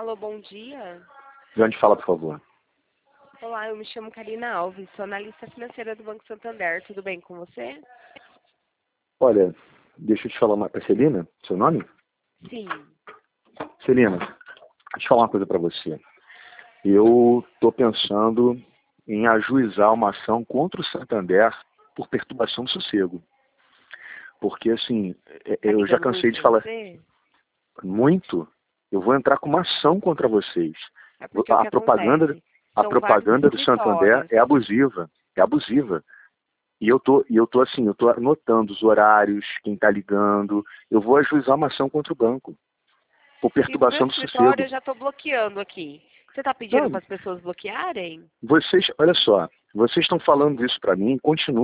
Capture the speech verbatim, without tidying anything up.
Alô, bom dia. De onde fala, por favor? Olá, eu me chamo Karina Alves, sou analista financeira do Banco Santander. Tudo bem com você? Olha, deixa eu te falar uma... É Celina? Seu nome? Sim. Celina, deixa eu te falar uma coisa para você. Eu estou pensando em ajuizar uma ação contra o Santander por perturbação do sossego. Porque, assim, Tá eu já ligando cansei muito de em falar você? muito. Eu vou entrar com uma ação contra vocês. É porque o A que propaganda, acontece? a São vários propaganda do Santander escritórios. é abusiva. É abusiva. E eu tô, e eu tô assim, eu tô anotando os horários, quem está ligando. Eu vou ajuizar uma ação contra o banco por E no meu perturbação do escritório sossego. eu já estou bloqueando aqui. Você está pedindo Não, para as pessoas bloquearem? vocês, olha só, vocês estão falando isso para mim, continuam